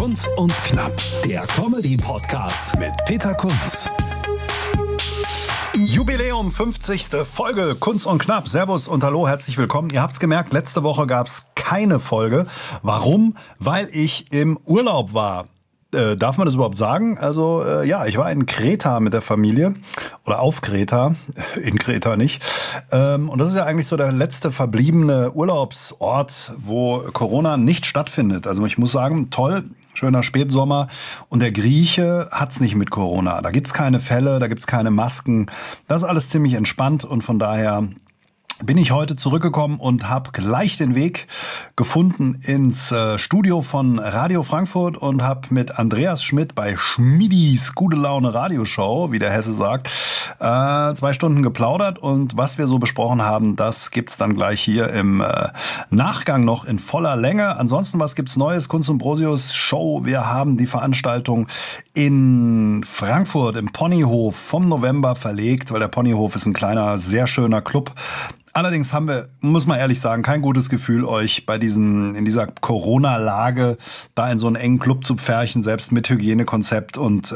Kunz und Knapp, der Comedy-Podcast mit Peter Kunz. Jubiläum, 50. Folge Kunz und Knapp. Servus und hallo, herzlich willkommen. Ihr habt's gemerkt, letzte Woche gab's keine Folge. Warum? Weil ich im Urlaub war. Darf man das überhaupt sagen? Also ich war in Kreta mit der Familie oder auf Kreta, in Kreta nicht. Und das ist ja eigentlich so der letzte verbliebene Urlaubsort, wo Corona nicht stattfindet. Also ich muss sagen, toll, schöner Spätsommer und der Grieche hat's nicht mit Corona. Da gibt's keine Fälle, da gibt's keine Masken. Das ist alles ziemlich entspannt und von daher bin ich heute zurückgekommen und habe gleich den Weg gefunden ins Studio von Radio Frankfurt und habe mit Andreas Schmidt bei Schmidis Gute Laune Radioshow, wie der Hesse sagt, 2 Stunden geplaudert. Und was wir so besprochen haben, das gibt's dann gleich hier im Nachgang noch in voller Länge. Ansonsten, was gibt's Neues? Kunz und Brosius Show. Wir haben die Veranstaltung in Frankfurt im Ponyhof vom November verlegt, weil der Ponyhof ist ein kleiner, sehr schöner Club. Allerdings haben wir, muss man ehrlich sagen, kein gutes Gefühl, euch in dieser Corona-Lage da in so einen engen Club zu pferchen, selbst mit Hygienekonzept und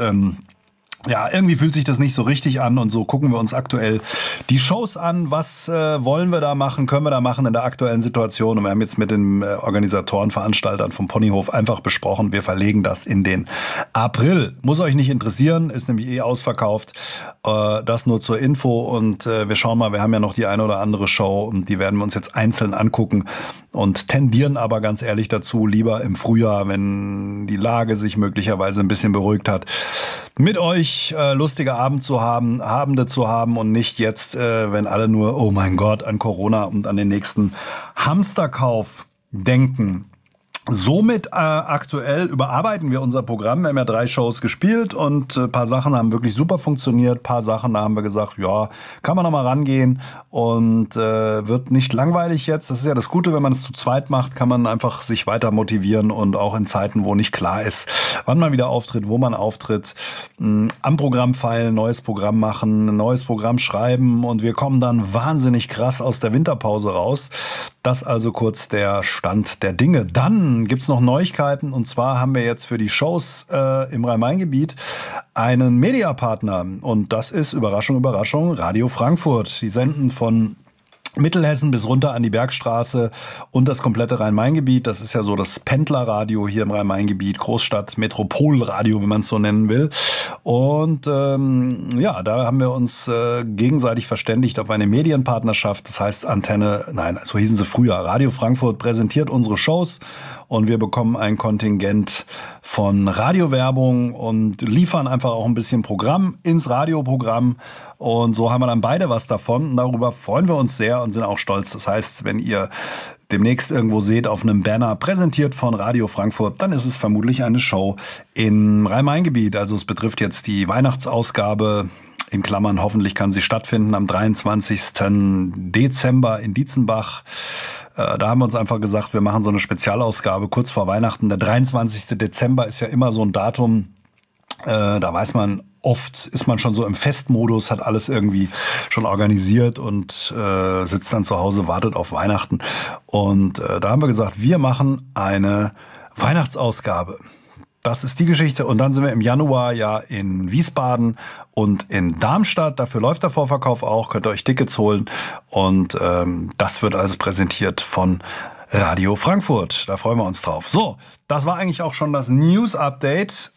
irgendwie fühlt sich das nicht so richtig an und so gucken wir uns aktuell die Shows an. Was wollen wir da machen, können wir da machen in der aktuellen Situation? Und wir haben jetzt mit den Organisatoren, Veranstaltern vom Ponyhof einfach besprochen, wir verlegen das in den April. Muss euch nicht interessieren, ist nämlich ausverkauft. Das nur zur Info und wir schauen mal, wir haben ja noch die eine oder andere Show und die werden wir uns jetzt einzeln angucken und tendieren aber ganz ehrlich dazu, lieber im Frühjahr, wenn die Lage sich möglicherweise ein bisschen beruhigt hat, mit euch lustige Abende zu haben und nicht jetzt, wenn alle nur, oh mein Gott, an Corona und an den nächsten Hamsterkauf denken. Somit aktuell überarbeiten wir unser Programm. Wir haben ja 3 Shows gespielt und ein paar Sachen haben wirklich super funktioniert. Ein paar Sachen haben wir gesagt, ja, kann man noch mal rangehen und wird nicht langweilig jetzt. Das ist ja das Gute, wenn man es zu zweit macht, kann man einfach sich weiter motivieren und auch in Zeiten, wo nicht klar ist, wann man wieder auftritt, wo man auftritt, am Programm feilen, neues Programm machen, neues Programm schreiben und wir kommen dann wahnsinnig krass aus der Winterpause raus. Das also kurz der Stand der Dinge. Dann gibt's noch Neuigkeiten und zwar haben wir jetzt für die Shows im Rhein-Main-Gebiet einen Mediapartner und das ist, Überraschung, Überraschung, Radio Frankfurt. Die senden von Mittelhessen bis runter an die Bergstraße und das komplette Rhein-Main-Gebiet. Das ist ja so das Pendlerradio hier im Rhein-Main-Gebiet, Großstadt, Metropolradio, wenn man es so nennen will. Und da haben wir uns gegenseitig verständigt auf eine Medienpartnerschaft. Das heißt so hießen sie früher. Radio Frankfurt präsentiert unsere Shows und wir bekommen ein Kontingent von Radiowerbung und liefern einfach auch ein bisschen Programm ins Radioprogramm. Und so haben wir dann beide was davon. Und darüber freuen wir uns sehr und sind auch stolz. Das heißt, wenn ihr demnächst irgendwo seht auf einem Banner präsentiert von Radio Frankfurt, dann ist es vermutlich eine Show im Rhein-Main-Gebiet. Also es betrifft jetzt die Weihnachtsausgabe. In Klammern, hoffentlich kann sie stattfinden am 23. Dezember in Dietzenbach. Da haben wir uns einfach gesagt, wir machen so eine Spezialausgabe kurz vor Weihnachten. Der 23. Dezember ist ja immer so ein Datum, da weiß man, oft ist man schon so im Festmodus, hat alles irgendwie schon organisiert und sitzt dann zu Hause, wartet auf Weihnachten. Und da haben wir gesagt, wir machen eine Weihnachtsausgabe. Das ist die Geschichte. Und dann sind wir im Januar ja in Wiesbaden und in Darmstadt. Dafür läuft der Vorverkauf auch. Könnt ihr euch Tickets holen. Und das wird alles präsentiert von Radio Frankfurt. Da freuen wir uns drauf. So, das war eigentlich auch schon das News-Update.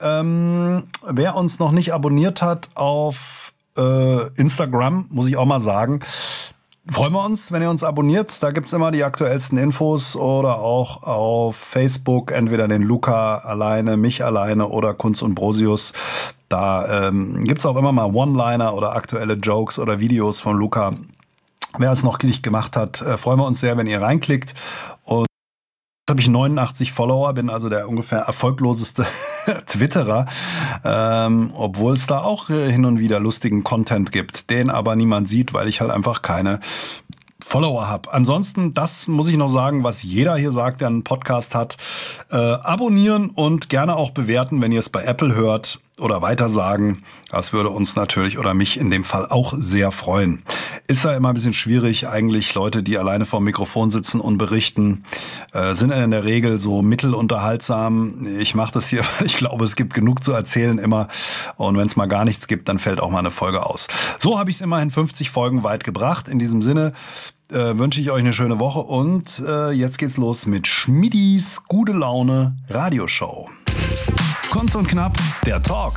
Wer uns noch nicht abonniert hat auf Instagram, muss ich auch mal sagen, freuen wir uns, wenn ihr uns abonniert. Da gibt's immer die aktuellsten Infos oder auch auf Facebook entweder den Luca alleine, mich alleine oder Kunz und Brosius. Da gibt's auch immer mal One-Liner oder aktuelle Jokes oder Videos von Luca. Wer es noch nicht gemacht hat, freuen wir uns sehr, wenn ihr reinklickt. Und jetzt habe ich 89 Follower, bin also der ungefähr erfolgloseste Twitterer, obwohl es da auch hin und wieder lustigen Content gibt, den aber niemand sieht, weil ich halt einfach keine Follower habe. Ansonsten, das muss ich noch sagen, was jeder hier sagt, der einen Podcast hat, abonnieren und gerne auch bewerten, wenn ihr es bei Apple hört. oder weitersagen. Das würde uns natürlich oder mich in dem Fall auch sehr freuen. Ist ja immer ein bisschen schwierig. Eigentlich Leute, die alleine vor dem Mikrofon sitzen und berichten, sind in der Regel so mittelunterhaltsam. Ich mache das hier, weil ich glaube, es gibt genug zu erzählen immer. Und wenn es mal gar nichts gibt, dann fällt auch mal eine Folge aus. So habe ich es immerhin 50 Folgen weit gebracht. In diesem Sinne wünsche ich euch eine schöne Woche und jetzt geht's los mit Schmidis Gute Laune Radioshow. Kunst und Knapp, der Talk.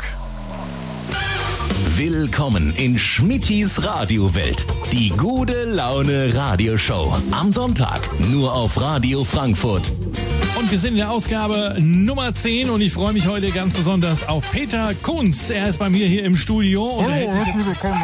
Willkommen in Schmittis Radiowelt. Die Gute Laune Radioshow. Am Sonntag nur auf Radio Frankfurt. Und wir sind in der Ausgabe Nummer 10 und ich freue mich heute ganz besonders auf Peter Kunz. Er ist bei mir hier im Studio. Und herzlich willkommen.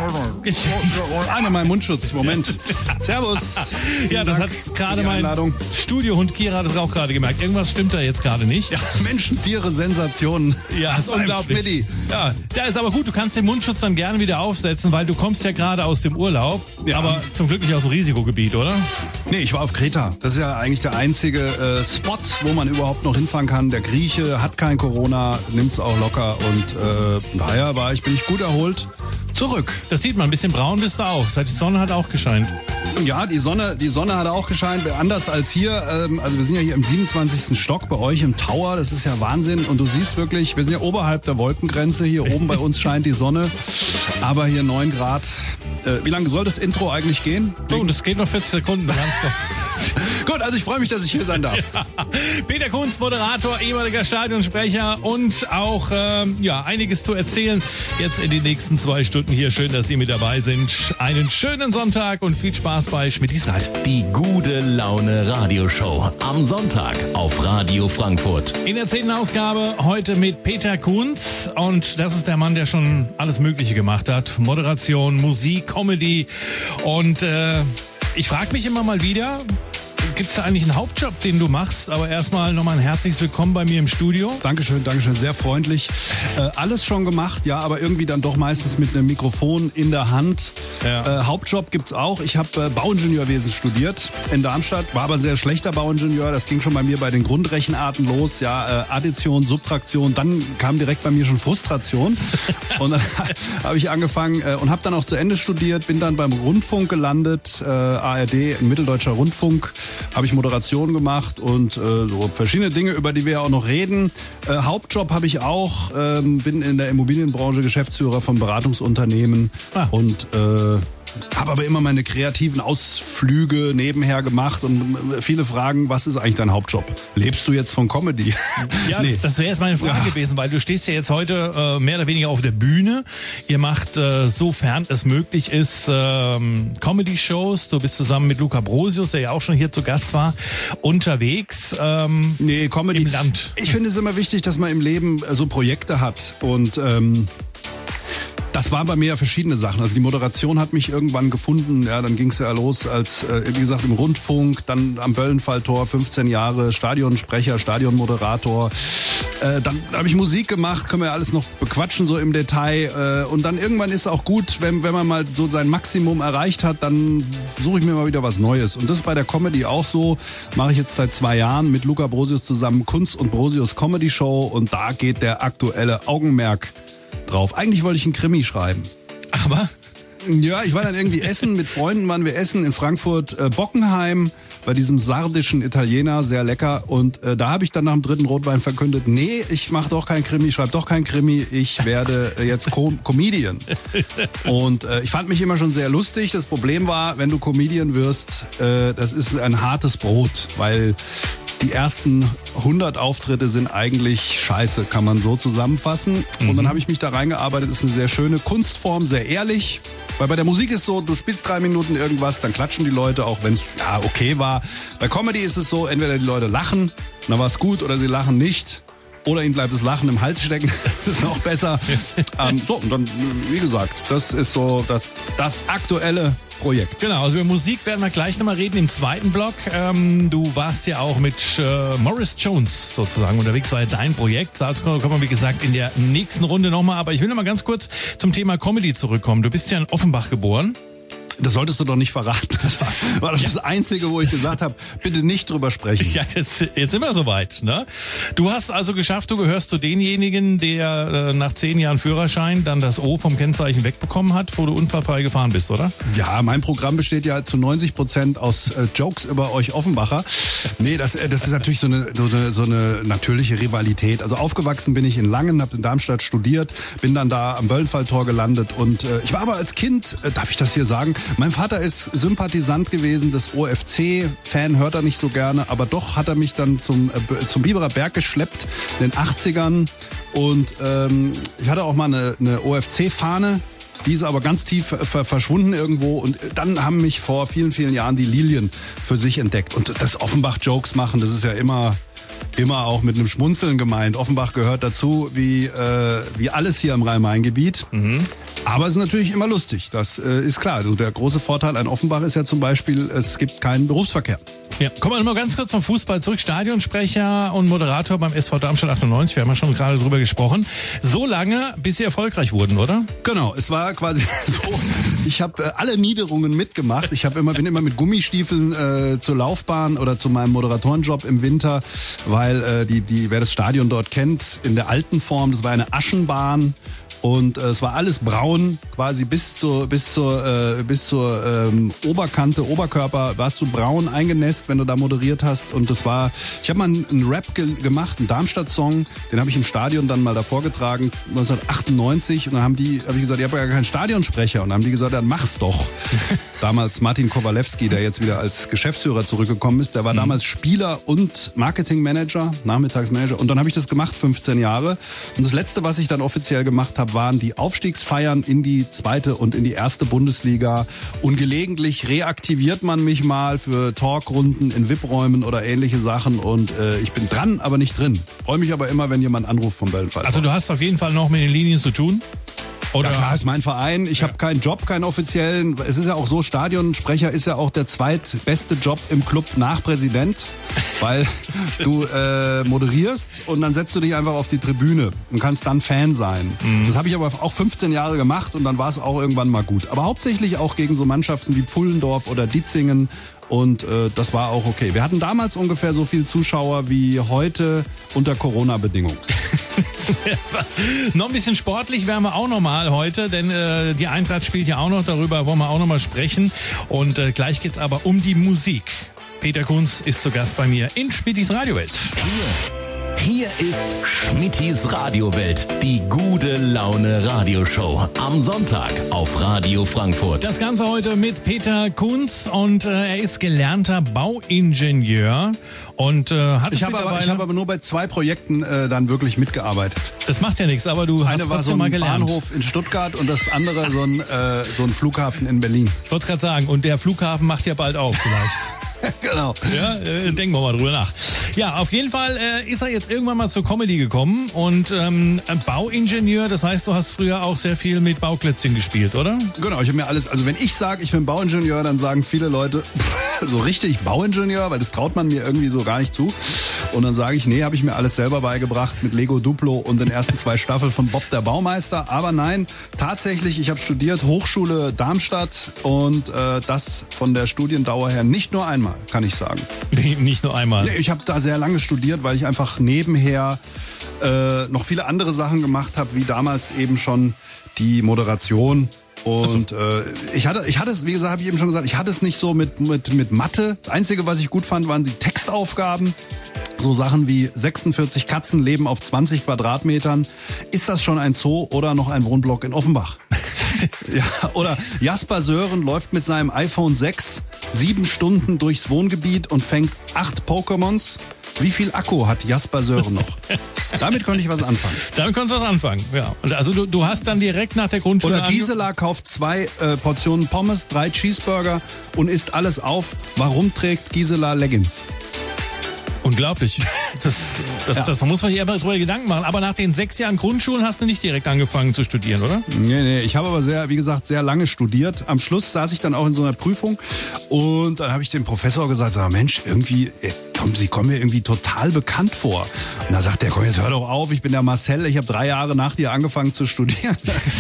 Einer mein Mundschutz, Moment. Servus. Ja, das hat gerade mein Studiohund Kira hat es auch gerade gemerkt. Irgendwas stimmt da jetzt gerade nicht. Ja, Menschen, Tiere, Sensationen. Ja, ist unglaublich. Schmidti. Ja, ist aber gut, du kannst den Mundschutz dann gerne wieder aufsetzen, weil du kommst ja gerade aus dem Urlaub, ja. Aber zum Glück nicht aus dem Risikogebiet, oder? Nee, ich war auf Kreta. Das ist ja eigentlich der einzige Spot, wo man überhaupt noch hinfahren kann. Der Grieche hat kein Corona, nimmt es auch locker und daher bin ich gut erholt zurück. Das sieht man, ein bisschen braun bist du auch. Die Sonne hat auch gescheint. Ja, die Sonne hat auch gescheint. Anders als hier, also wir sind ja hier im 27. Stock bei euch im Tower. Das ist ja Wahnsinn. Und du siehst wirklich, wir sind ja oberhalb der Wolkengrenze. Hier oben bei uns scheint die Sonne. Aber hier 9 Grad. Wie lange soll das Intro eigentlich gehen? Oh, das geht noch 40 Sekunden. Gut, also ich freue mich, dass ich hier sein darf. Ja. Peter Kunz, Moderator, ehemaliger Stadionsprecher und auch einiges zu erzählen. Jetzt in den nächsten 2 Stunden hier. Schön, dass Sie mit dabei sind. Einen schönen Sonntag und viel Spaß bei Schmittis Radio. Die Gute Laune Radioshow. Am Sonntag auf Radio Frankfurt. In der 10. Ausgabe heute mit Peter Kunz. Und das ist der Mann, der schon alles Mögliche gemacht hat. Moderation, Musik, Comedy. Und ich frage mich immer mal wieder, gibt es da eigentlich einen Hauptjob, den du machst? Aber erstmal nochmal ein herzliches Willkommen bei mir im Studio. Dankeschön, sehr freundlich. Alles schon gemacht, ja, aber irgendwie dann doch meistens mit einem Mikrofon in der Hand. Ja. Hauptjob gibt's auch. Ich habe Bauingenieurwesen studiert in Darmstadt, war aber sehr schlechter Bauingenieur. Das ging schon bei mir bei den Grundrechenarten los. Ja, Addition, Subtraktion, dann kam direkt bei mir schon Frustration. Und dann habe ich angefangen und habe dann auch zu Ende studiert, bin dann beim Rundfunk gelandet, ARD, Mitteldeutscher Rundfunk. Habe ich Moderation gemacht und so verschiedene Dinge, über die wir ja auch noch reden. Hauptjob habe ich auch, bin in der Immobilienbranche Geschäftsführer von Beratungsunternehmen und habe aber immer meine kreativen Ausflüge nebenher gemacht und viele fragen, was ist eigentlich dein Hauptjob? Lebst du jetzt von Comedy? Ja, nee. Das wäre jetzt meine Frage gewesen, weil du stehst ja jetzt heute mehr oder weniger auf der Bühne. Ihr macht, sofern es möglich ist, Comedy-Shows. Du bist zusammen mit Luca Brosius, der ja auch schon hier zu Gast war, unterwegs Comedy. Im Land. Ich finde es immer wichtig, dass man im Leben so Projekte hat und das waren bei mir ja verschiedene Sachen. Also die Moderation hat mich irgendwann gefunden. Ja, dann ging es ja los als, wie gesagt, im Rundfunk, dann am Böllenfalltor, 15 Jahre, Stadionsprecher, Stadionmoderator. Dann habe ich Musik gemacht, können wir ja alles noch bequatschen so im Detail. Und dann irgendwann ist es auch gut, wenn man mal so sein Maximum erreicht hat, dann suche ich mir mal wieder was Neues. Und das ist bei der Comedy auch so. Mache ich jetzt seit 2 Jahren mit Luca Brosius zusammen Kunz und Brosius Comedy Show. Und da geht der aktuelle Augenmerk drauf. Eigentlich wollte ich einen Krimi schreiben. Aber? Ja, ich war dann irgendwie essen, mit Freunden waren wir essen in Frankfurt Bockenheim bei diesem sardischen Italiener, sehr lecker. Und da habe ich dann nach dem 3. Rotwein verkündet, nee, ich mache doch kein Krimi, schreibe doch kein Krimi, ich werde jetzt Comedian. Und ich fand mich immer schon sehr lustig. Das Problem war, wenn du Comedian wirst, das ist ein hartes Brot, weil die ersten 100 Auftritte sind eigentlich scheiße, kann man so zusammenfassen. Und dann habe ich mich da reingearbeitet. Ist eine sehr schöne Kunstform, sehr ehrlich. Weil bei der Musik ist so, du spielst 3 Minuten irgendwas, dann klatschen die Leute, auch wenn es okay war. Bei Comedy ist es so, entweder die Leute lachen, dann war es gut, oder sie lachen nicht. Oder ihnen bleibt das Lachen im Hals stecken. Das ist noch besser. Und dann, wie gesagt, das ist so das aktuelle Projekt. Genau, also über Musik werden wir gleich nochmal reden im 2. Block. Du warst ja auch mit Morris Jones sozusagen unterwegs, war ja dein Projekt. Dazu kommen wir, wie gesagt, in der nächsten Runde nochmal. Aber ich will nochmal ganz kurz zum Thema Comedy zurückkommen. Du bist ja in Offenbach geboren. Das solltest du doch nicht verraten. Das war doch das Einzige, wo ich gesagt habe, bitte nicht drüber sprechen. Ja, jetzt sind wir soweit. Ne? Du hast also geschafft, du gehörst zu denjenigen, der nach 10 Jahren Führerschein dann das O vom Kennzeichen wegbekommen hat, wo du unfallfrei gefahren bist, oder? Ja, mein Programm besteht ja zu 90% aus Jokes über euch Offenbacher. Nee, das ist natürlich so eine natürliche Rivalität. Also aufgewachsen bin ich in Langen, habe in Darmstadt studiert, bin dann da am Böllenfalltor gelandet und ich war aber als Kind, darf ich das hier sagen, mein Vater ist Sympathisant gewesen des OFC, Fan hört er nicht so gerne, aber doch hat er mich dann zum Biberer Berg geschleppt in den 80ern und ich hatte auch mal eine OFC-Fahne, die ist aber ganz tief verschwunden irgendwo und dann haben mich vor vielen, vielen Jahren die Lilien für sich entdeckt und das Offenbach-Jokes machen, das ist ja immer auch mit einem Schmunzeln gemeint. Offenbach gehört dazu wie alles hier im Rhein-Main-Gebiet. Aber es ist natürlich immer lustig, das ist klar. Also der große Vorteil an Offenbach ist ja zum Beispiel, es gibt keinen Berufsverkehr. Ja, kommen wir mal ganz kurz zum Fußball zurück. Stadionsprecher und Moderator beim SV Darmstadt 98, wir haben ja schon gerade drüber gesprochen. So lange, bis Sie erfolgreich wurden, oder? Genau, es war quasi so, ich habe alle Niederungen mitgemacht. Ich bin immer mit Gummistiefeln zur Laufbahn oder zu meinem Moderatorenjob im Winter, weil wer das Stadion dort kennt, in der alten Form, das war eine Aschenbahn. Und es war alles braun, quasi bis zur Oberkante, Oberkörper warst du braun eingenässt, wenn du da moderiert hast. Und ich habe mal einen Rap gemacht, einen Darmstadt-Song, den habe ich im Stadion dann mal davor getragen, 1998. Und dann habe ich gesagt, ihr habt ja keinen Stadionsprecher. Und dann haben die gesagt, dann mach's doch. Damals Martin Kowalewski, der jetzt wieder als Geschäftsführer zurückgekommen ist, der war damals Spieler und Marketingmanager, Nachmittagsmanager. Und dann habe ich das gemacht, 15 Jahre. Und das Letzte, was ich dann offiziell gemacht habe, waren die Aufstiegsfeiern in die 2. und in die 1. Bundesliga. Und gelegentlich reaktiviert man mich mal für Talkrunden in VIP-Räumen oder ähnliche Sachen. Und ich bin dran, aber nicht drin. Freue mich aber immer, wenn jemand anruft vom Böllenfall. Also du hast auf jeden Fall noch mit den Linien zu tun? Oder? Ja klar, ist mein Verein. Ich habe keinen Job, keinen offiziellen. Es ist ja auch so, Stadionsprecher ist ja auch der zweitbeste Job im Club nach Präsident. Weil du moderierst und dann setzt du dich einfach auf die Tribüne und kannst dann Fan sein. Das habe ich aber auch 15 Jahre gemacht und dann war es auch irgendwann mal gut. Aber hauptsächlich auch gegen so Mannschaften wie Pfullendorf oder Dietzingen. Und das war auch okay. Wir hatten damals ungefähr so viele Zuschauer wie heute unter Corona-Bedingungen. Noch ein bisschen sportlich werden wir auch noch mal heute, denn die Eintracht spielt ja auch noch, darüber wollen wir auch noch mal sprechen. Und gleich geht's aber um die Musik. Peter Kunz ist zu Gast bei mir in Schmittis Radiowelt. Hier ist Schmittis Radiowelt, die gute Laune Radioshow. Am Sonntag auf Radio Frankfurt. Das Ganze heute mit Peter Kunz und er ist gelernter Bauingenieur und hat ich habe aber nur bei 2 Projekten dann wirklich mitgearbeitet. Das macht ja nichts, aber du hast eine war so ein Bahnhof in Stuttgart und das andere so ein Flughafen in Berlin. Ich wollte es gerade sagen, und der Flughafen macht ja bald auf vielleicht. Genau. Ja, denken wir mal drüber nach. Ja, auf jeden Fall ist er jetzt irgendwann mal zur Comedy gekommen und Bauingenieur, das heißt, du hast früher auch sehr viel mit Bauklötzchen gespielt, oder? Genau, ich habe mir alles, also wenn ich sage, ich bin Bauingenieur, dann sagen viele Leute, so richtig Bauingenieur, weil das traut man mir irgendwie so gar nicht zu. Und dann sage ich, nee, habe ich mir alles selber beigebracht mit Lego Duplo und den ersten 2 Staffeln von Bob der Baumeister. Aber nein, tatsächlich, ich habe studiert, Hochschule Darmstadt und das von der Studiendauer her nicht nur einmal, kann ich sagen. Nicht nur einmal? Nee, ich habe da sehr lange studiert, weil ich einfach nebenher noch viele andere Sachen gemacht habe, wie damals eben schon die Moderation. Und ich hatte es, wie gesagt, habe ich eben schon gesagt, ich hatte es nicht so mit Mathe. Das Einzige, was ich gut fand, waren die Textaufgaben. So Sachen wie 46 Katzen leben auf 20 Quadratmetern. Ist das schon ein Zoo oder noch ein Wohnblock in Offenbach? Ja, oder Jasper Sören läuft mit seinem iPhone 6 7 Stunden durchs Wohngebiet und fängt 8 Pokémons. Wie viel Akku hat Jasper Sören noch? Damit konnte ich was anfangen. Damit konntest du was anfangen, ja. Und also du hast dann direkt nach der Grundschule... Oder Gisela kauft 2 Portionen Pommes, 3 Cheeseburger und isst alles auf. Warum trägt Gisela Leggings? Unglaublich. Da muss man sich aber drüber Gedanken machen. Aber nach den 6 Jahren Grundschulen hast du nicht direkt angefangen zu studieren, oder? Nee. Ich habe aber wie gesagt, sehr lange studiert. Am Schluss saß ich dann auch in so einer Prüfung und dann habe ich dem Professor gesagt, sag, Mensch, irgendwie Sie kommen mir irgendwie total bekannt vor. Und da sagt er, komm, jetzt hör doch auf, ich bin der Marcel, ich habe 3 Jahre nach dir angefangen zu studieren.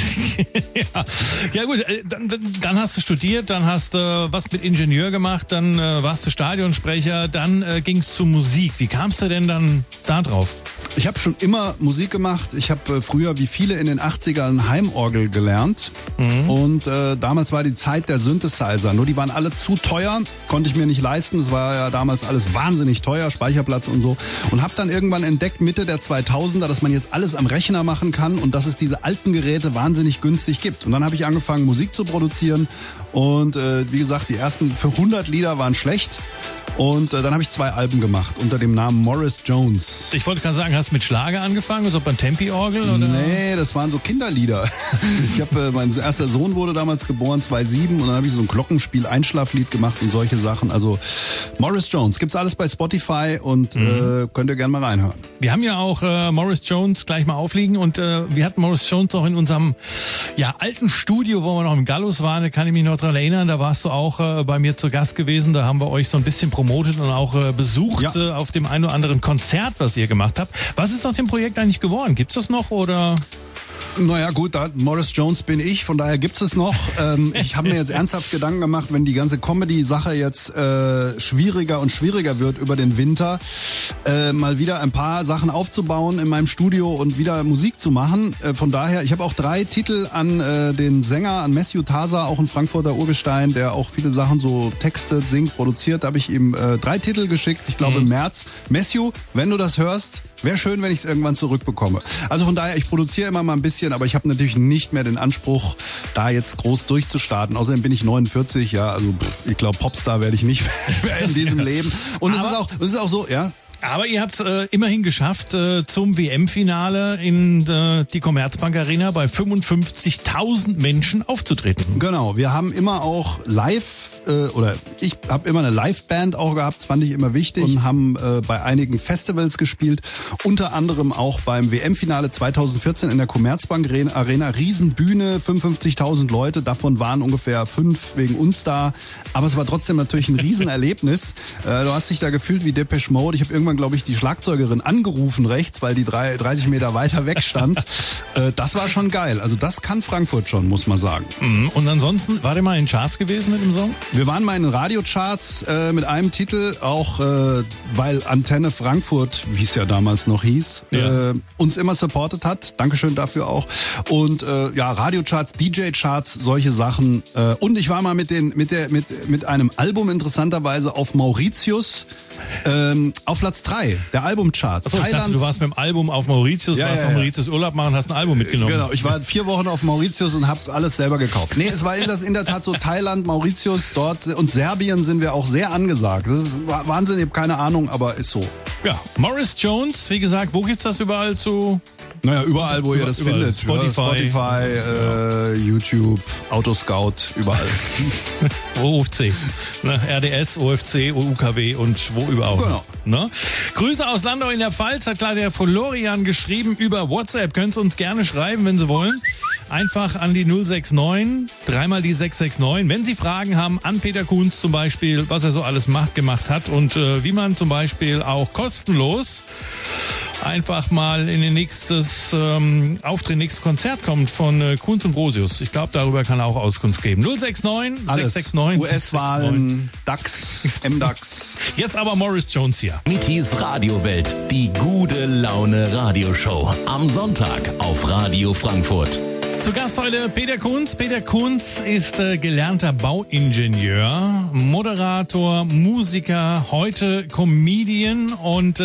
Ja gut, dann hast du studiert, dann hast du was mit Ingenieur gemacht, dann warst du Stadionsprecher, dann ging es zur Musik. Wie kamst du denn dann da drauf? Ich habe schon immer Musik gemacht. Ich habe früher, wie viele in den 80ern, Heimorgel gelernt. Und damals war die Zeit der Synthesizer. Nur die waren alle zu teuer, konnte ich mir nicht leisten. Es war ja damals alles wahnsinnig teuer, Speicherplatz und so. Und habe dann irgendwann entdeckt, Mitte der 2000er, dass man jetzt alles am Rechner machen kann und dass es diese alten Geräte wahnsinnig günstig gibt. Und dann habe ich angefangen, Musik zu produzieren. Und wie gesagt, die ersten für 100 Lieder waren schlecht. Und dann habe ich 2 Alben gemacht unter dem Namen Morris Jones. Ich wollte gerade sagen, hast du mit Schlager angefangen, so beim Tempi-Orgel? Oder? Nee, das waren so Kinderlieder. Mein erster Sohn wurde damals geboren, 2007, und dann habe ich so ein Glockenspiel-Einschlaflied gemacht und solche Sachen. Also Morris Jones, gibt's alles bei Spotify und könnt ihr gerne mal reinhören. Wir haben ja auch Morris Jones gleich mal aufliegen und wir hatten Morris Jones auch in unserem alten Studio, wo wir noch im Gallus waren, da kann ich mich noch dran erinnern, da warst du auch bei mir zu Gast gewesen, da haben wir euch so ein bisschen promotet und auch besucht auf dem einen oder anderen Konzert, was ihr gemacht habt. Was ist aus dem Projekt eigentlich geworden? Gibt's das noch oder? Naja gut, Morris Jones bin ich, von daher gibt's es noch. Ich habe mir jetzt ernsthaft Gedanken gemacht, wenn die ganze Comedy-Sache jetzt schwieriger und schwieriger wird über den Winter, mal wieder ein paar Sachen aufzubauen in meinem Studio und wieder Musik zu machen. Von daher, ich habe auch 3 Titel an den Sänger, an Matthew Taza, auch ein Frankfurter Urgestein, der auch viele Sachen so textet, singt, produziert. Da habe ich ihm 3 Titel geschickt, ich glaube im März. Matthew, wenn du das hörst, wäre schön, wenn ich es irgendwann zurückbekomme. Also von daher, ich produziere immer mal ein bisschen, aber ich habe natürlich nicht mehr den Anspruch, da jetzt groß durchzustarten. Außerdem bin ich 49, also ich glaube, Popstar werde ich nicht mehr in diesem Leben. Und es ist auch so, ja. Aber ihr habt immerhin geschafft, zum WM-Finale in die Commerzbank Arena bei 55.000 Menschen aufzutreten. Genau, wir haben immer auch live ich habe immer eine Live-Band auch gehabt, das fand ich immer wichtig, und haben bei einigen Festivals gespielt, unter anderem auch beim WM-Finale 2014 in der Commerzbank Arena, Riesenbühne, 55.000 Leute, davon waren ungefähr 5 wegen uns da, aber es war trotzdem natürlich ein Riesenerlebnis. Du hast dich da gefühlt wie Depeche Mode. Ich habe irgendwann, glaube ich, die Schlagzeugerin angerufen rechts, weil die 30 Meter weiter weg stand. Das war schon geil, also das kann Frankfurt schon, muss man sagen. Und ansonsten, war der mal in Charts gewesen mit dem Song? Wir waren mal in den Radiocharts mit einem Titel, auch weil Antenne Frankfurt, wie es ja damals noch hieß, uns immer supportet hat. Dankeschön dafür auch. Und Radiocharts, DJ-Charts, solche Sachen. Und ich war mal mit einem Album interessanterweise auf Mauritius auf Platz 3 der Albumcharts. Achso, ich dachte, du warst mit dem Album auf Mauritius, warst auf Mauritius Urlaub machen, hast ein Album mitgenommen. Genau, ich war 4 Wochen auf Mauritius und habe alles selber gekauft. Nee, es war in der Tat so Thailand, Mauritius, dort und Serbien sind wir auch sehr angesagt. Das ist Wahnsinn, ich habe keine Ahnung, aber ist so. Ja, Morris Jones, wie gesagt, wo gibt's das überall zu? Naja, überall, wo ihr das findet. Spotify, YouTube, Autoscout, überall. OFC, RDS, OFC, UKW und wo überall. Genau. Ne? Grüße aus Landau in der Pfalz, hat klar der Florian geschrieben über WhatsApp. Könnt ihr uns gerne schreiben, wenn Sie wollen. Einfach an die 069, 3 die 669. Wenn Sie Fragen haben an Peter Kunz zum Beispiel, was er so alles gemacht hat und wie man zum Beispiel auch kostenlos einfach mal in den nächstes Konzert kommt von Kunz und Brosius. Ich glaube, darüber kann er auch Auskunft geben. 069 alles. 669 US-Wahlen, DAX, MDAX. Jetzt aber Morris Jones hier. Schmittis Radiowelt, die gute Laune Radioshow. Am Sonntag auf Radio Frankfurt. Zu Gast heute Peter Kunz. Peter Kunz ist gelernter Bauingenieur, Moderator, Musiker, heute Comedian und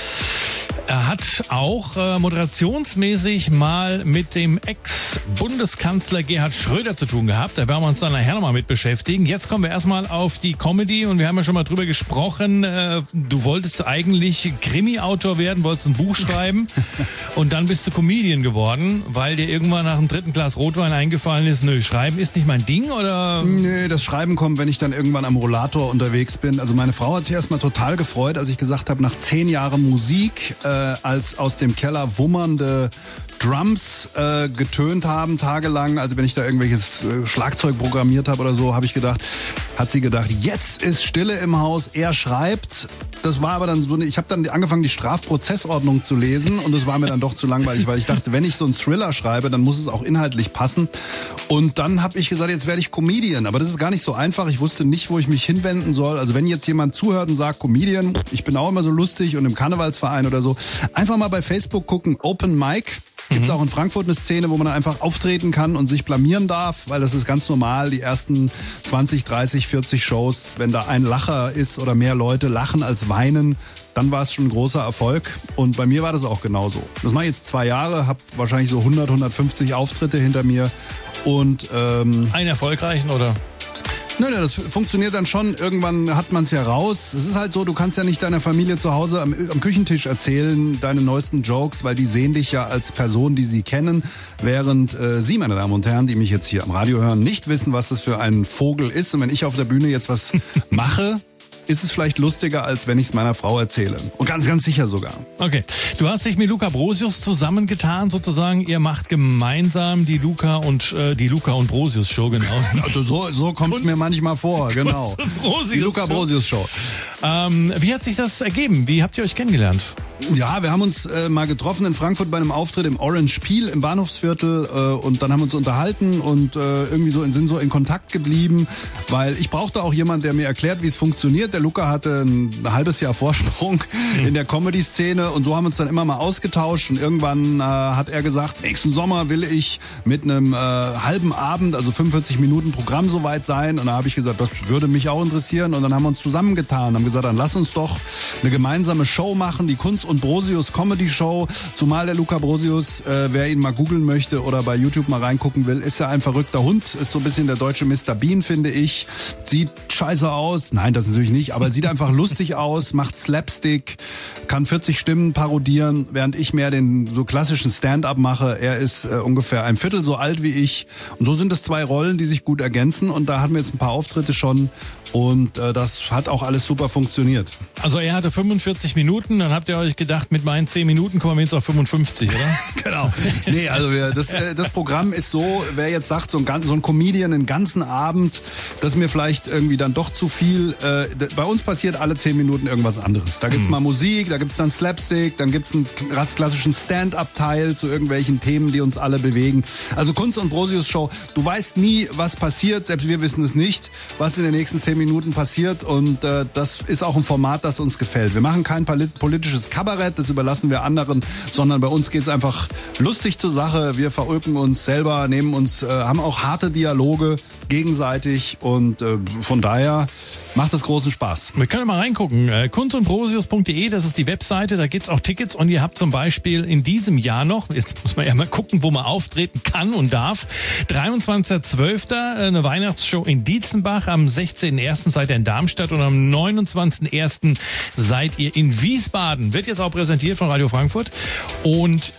er hat auch moderationsmäßig mal mit dem Ex-Bundeskanzler Gerhard Schröder zu tun gehabt. Da werden wir uns dann nachher nochmal mit beschäftigen. Jetzt kommen wir erstmal auf die Comedy und wir haben ja schon mal drüber gesprochen. Du wolltest eigentlich Krimi-Autor werden, wolltest ein Buch schreiben und dann bist du Comedian geworden, weil dir irgendwann nach dem 3. Glas Rotwein eingefallen ist, nö, Schreiben ist nicht mein Ding, oder? Nö, das Schreiben kommt, wenn ich dann irgendwann am Rollator unterwegs bin. Also meine Frau hat sich erstmal total gefreut, als ich gesagt habe, nach 10 Jahren Musik als aus dem Keller wummernde Drums getönt haben tagelang. Also wenn ich da irgendwelches Schlagzeug programmiert habe oder so, hat sie gedacht, jetzt ist Stille im Haus, er schreibt. Das war aber dann so, ich habe dann angefangen, die Strafprozessordnung zu lesen und das war mir dann doch zu langweilig, weil ich dachte, wenn ich so einen Thriller schreibe, dann muss es auch inhaltlich passen. Und dann habe ich gesagt, jetzt werde ich Comedian. Aber das ist gar nicht so einfach. Ich wusste nicht, wo ich mich hinwenden soll. Also wenn jetzt jemand zuhört und sagt, Comedian, ich bin auch immer so lustig und im Karnevalsverein oder so, einfach mal bei Facebook gucken, Open Mic. Gibt es auch in Frankfurt eine Szene, wo man einfach auftreten kann und sich blamieren darf, weil das ist ganz normal. Die ersten 20, 30, 40 Shows, wenn da ein Lacher ist oder mehr Leute lachen als weinen, dann war es schon ein großer Erfolg. Und bei mir war das auch genauso. Das mache ich jetzt 2 Jahre, habe wahrscheinlich so 100, 150 Auftritte hinter mir. Und einen erfolgreichen oder? Nein, das funktioniert dann schon. Irgendwann hat man es ja raus. Es ist halt so, du kannst ja nicht deiner Familie zu Hause am Küchentisch erzählen, deine neuesten Jokes, weil die sehen dich ja als Person, die sie kennen. Während Sie, meine Damen und Herren, die mich jetzt hier am Radio hören, nicht wissen, was das für ein Vogel ist. Und wenn ich auf der Bühne jetzt was mache, ist es vielleicht lustiger, als wenn ich es meiner Frau erzähle. Und ganz, ganz sicher sogar. Okay. Du hast dich mit Luca Brosius zusammengetan, sozusagen. Ihr macht gemeinsam die Luca und Brosius Show, genau. Also so kommt es mir manchmal vor, genau. Die Luca Brosius Show. Wie hat sich das ergeben? Wie habt ihr euch kennengelernt? Ja, wir haben uns mal getroffen in Frankfurt bei einem Auftritt im Orange Peel im Bahnhofsviertel und dann haben wir uns unterhalten und irgendwie sind so in Kontakt geblieben, weil ich brauchte auch jemanden, der mir erklärt, wie es funktioniert. Der Luca hatte ein halbes Jahr Vorsprung in der Comedy-Szene und so haben wir uns dann immer mal ausgetauscht und irgendwann hat er gesagt, nächsten Sommer will ich mit einem halben Abend, also 45 Minuten Programm soweit sein und da habe ich gesagt, das würde mich auch interessieren und dann haben wir uns zusammengetan, haben gesagt, dann lass uns doch eine gemeinsame Show machen, die Kunst und Brosius Comedy Show, zumal der Luca Brosius, wer ihn mal googeln möchte oder bei YouTube mal reingucken will, ist ja ein verrückter Hund, ist so ein bisschen der deutsche Mr. Bean, finde ich, sieht scheiße aus, nein, das natürlich nicht, aber sieht einfach lustig aus, macht Slapstick, kann 40 Stimmen parodieren, während ich mehr den so klassischen Stand-up mache, er ist ungefähr ein Viertel so alt wie ich und so sind es 2 Rollen, die sich gut ergänzen und da hatten wir jetzt ein paar Auftritte schon und das hat auch alles super funktioniert. Also er hatte 45 Minuten, dann habt ihr euch gedacht, mit meinen 10 Minuten kommen wir jetzt auf 55, oder? Genau. Nee, also das Programm ist so, wer jetzt sagt, so ein Comedian einen ganzen Abend, das ist mir vielleicht irgendwie dann doch zu viel. Bei uns passiert alle 10 Minuten irgendwas anderes. Da gibt's mal Musik, da gibt's dann Slapstick, dann gibt's einen klassischen Stand-up-Teil zu irgendwelchen Themen, die uns alle bewegen. Also Kunst und Brosius Show, du weißt nie, was passiert, selbst wir wissen es nicht, was in den nächsten 10 Minuten passiert und das ist auch ein Format, das uns gefällt. Wir machen kein politisches Kabarett, das überlassen wir anderen, sondern bei uns geht es einfach lustig zur Sache. Wir verulken uns selber, haben auch harte Dialoge gegenseitig und von daher macht es großen Spaß. Wir können mal reingucken. kunstundbrosius.de, das ist die Webseite, da gibt's auch Tickets und ihr habt zum Beispiel in diesem Jahr noch, jetzt muss man ja mal gucken, wo man auftreten kann und darf, 23.12. eine Weihnachtsshow in Dietzenbach, am 16.01. seid ihr in Darmstadt und am 29.01. seid ihr in Wiesbaden. Wird jetzt auch präsentiert von Radio Frankfurt und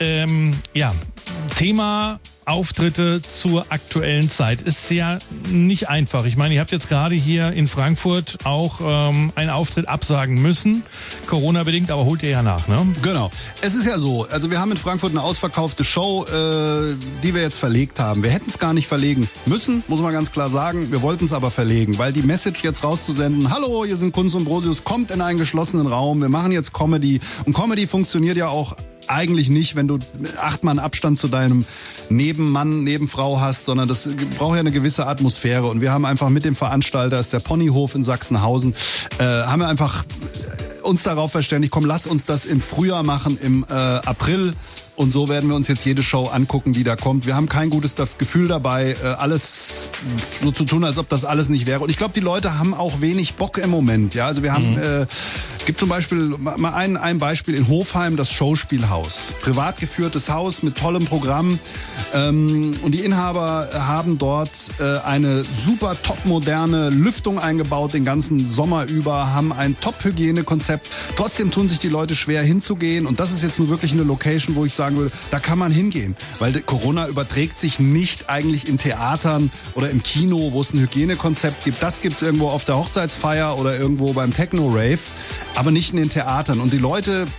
Thema Auftritte zur aktuellen Zeit ist ja nicht einfach. Ich meine, ihr habt jetzt gerade hier in Frankfurt auch einen Auftritt absagen müssen, Corona-bedingt, aber holt ihr ja nach, ne? Genau. Es ist ja so, also wir haben in Frankfurt eine ausverkaufte Show, die wir jetzt verlegt haben. Wir hätten es gar nicht verlegen müssen, muss man ganz klar sagen. Wir wollten es aber verlegen, weil die Message jetzt rauszusenden, hallo, hier sind Kunst und Brosius, kommt in einen geschlossenen Raum, wir machen jetzt Comedy. Und Comedy funktioniert ja auch eigentlich nicht, wenn du 8 Mann Abstand zu deinem Nebenmann, Nebenfrau hast, sondern das braucht ja eine gewisse Atmosphäre. Und wir haben einfach mit dem Veranstalter, das ist der Ponyhof in Sachsenhausen, haben wir einfach uns darauf verständigt, komm, lass uns das im Frühjahr machen, im April. Und so werden wir uns jetzt jede Show angucken, die da kommt. Wir haben kein gutes Gefühl dabei, alles so zu tun, als ob das alles nicht wäre. Und ich glaube, die Leute haben auch wenig Bock im Moment. Ja, also wir haben, gibt zum Beispiel mal ein Beispiel in Hofheim, das Schauspielhaus. Privat geführtes Haus mit tollem Programm. Und die Inhaber haben dort eine super topmoderne Lüftung eingebaut, den ganzen Sommer über, haben ein Top-Hygienekonzept. Trotzdem tun sich die Leute schwer hinzugehen. Und das ist jetzt nur wirklich eine Location, wo ich sagen würde, da kann man hingehen. Weil Corona überträgt sich nicht eigentlich in Theatern oder im Kino, wo es ein Hygienekonzept gibt. Das gibt es irgendwo auf der Hochzeitsfeier oder irgendwo beim Techno-Rave, aber nicht in den Theatern. Und die Leute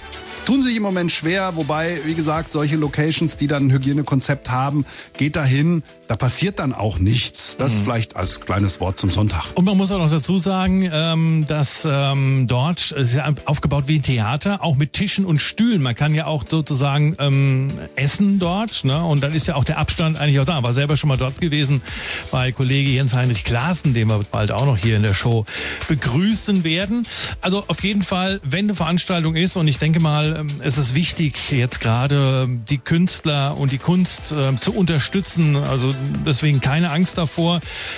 tun sich im Moment schwer, wobei, wie gesagt, solche Locations, die dann ein Hygienekonzept haben, geht dahin, da passiert dann auch nichts. Das vielleicht als kleines Wort zum Sonntag. Und man muss auch noch dazu sagen, dass dort, es ist ja aufgebaut wie ein Theater, auch mit Tischen und Stühlen. Man kann ja auch sozusagen essen dort, ne? Und dann ist ja auch der Abstand eigentlich auch da. War selber schon mal dort gewesen bei Kollege Jens-Heinrich Klaassen, den wir bald auch noch hier in der Show begrüßen werden. Also auf jeden Fall, wenn eine Veranstaltung ist, und ich denke mal, es ist wichtig, jetzt gerade die Künstler und die Kunst zu unterstützen. Also deswegen keine Angst davor,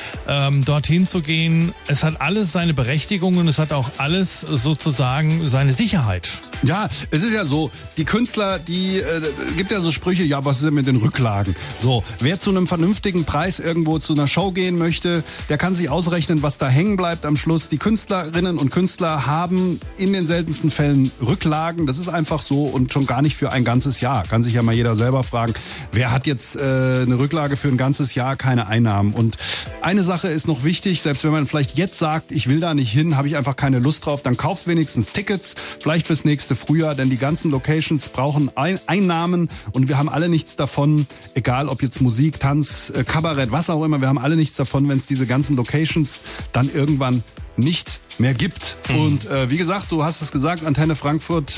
dorthin zu gehen. Es hat alles seine Berechtigung und es hat auch alles sozusagen seine Sicherheit. Ja, es ist ja so, die Künstler, die gibt ja so Sprüche, ja, was ist denn mit den Rücklagen? So, wer zu einem vernünftigen Preis irgendwo zu einer Show gehen möchte, der kann sich ausrechnen, was da hängen bleibt am Schluss. Die Künstlerinnen und Künstler haben in den seltensten Fällen Rücklagen. Das ist einfach so und schon gar nicht für ein ganzes Jahr. Kann sich ja mal jeder selber fragen, wer hat jetzt eine Rücklage für ein ganzes Jahr, keine Einnahmen. Und eine Sache ist noch wichtig, selbst wenn man vielleicht jetzt sagt, ich will da nicht hin, habe ich einfach keine Lust drauf, dann kauft wenigstens Tickets, vielleicht fürs nächste Frühjahr, denn die ganzen Locations brauchen Einnahmen und wir haben alle nichts davon, egal ob jetzt Musik, Tanz, Kabarett, was auch immer, wir haben alle nichts davon, wenn es diese ganzen Locations dann irgendwann nicht mehr gibt. Und wie gesagt, du hast es gesagt, Antenne Frankfurt,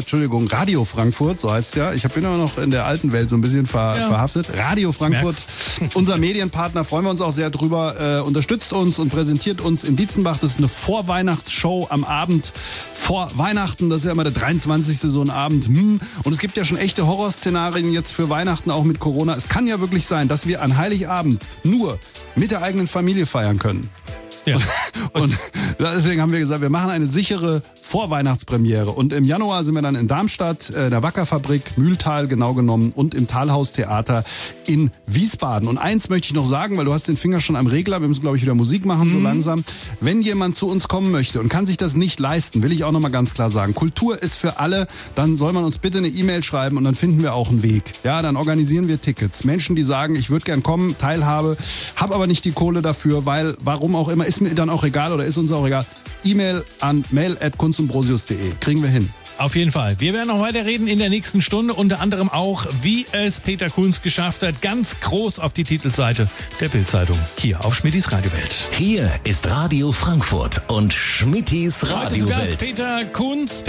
Radio Frankfurt, so heißt es ja. Ich bin immer noch in der alten Welt so ein bisschen verhaftet. Radio Frankfurt, unser Medienpartner, freuen wir uns auch sehr drüber, unterstützt uns und präsentiert uns in Dietzenbach. Das ist eine Vorweihnachtsshow am Abend vor Weihnachten. Das ist ja immer der 23. so ein Abend. Und es gibt ja schon echte Horrorszenarien jetzt für Weihnachten, auch mit Corona. Es kann ja wirklich sein, dass wir an Heiligabend nur mit der eigenen Familie feiern können. Ja. Und deswegen haben wir gesagt, wir machen eine sichere Vorweihnachtspremiere. Und im Januar sind wir dann in Darmstadt, der Wackerfabrik, Mühltal genau genommen und im Talhaustheater in Wiesbaden. Und eins möchte ich noch sagen, weil du hast den Finger schon am Regler, wir müssen, glaube ich, wieder Musik machen, so langsam. Wenn jemand zu uns kommen möchte und kann sich das nicht leisten, will ich auch nochmal ganz klar sagen, Kultur ist für alle, dann soll man uns bitte eine E-Mail schreiben und dann finden wir auch einen Weg. Ja, dann organisieren wir Tickets. Menschen, die sagen, ich würde gern kommen, Teilhabe, habe aber nicht die Kohle dafür, weil, warum auch immer, ist mir dann auch egal oder ist uns auch egal. E-Mail an mail@kunstundbrosius.de. Kriegen wir hin. Auf jeden Fall. Wir werden noch weiter reden in der nächsten Stunde, unter anderem auch, wie es Peter Kunz geschafft hat, ganz groß auf die Titelseite der Bild-Zeitung, hier auf Schmittis Radiowelt. Hier ist Radio Frankfurt und Schmittis Radiowelt. Peter Kunz,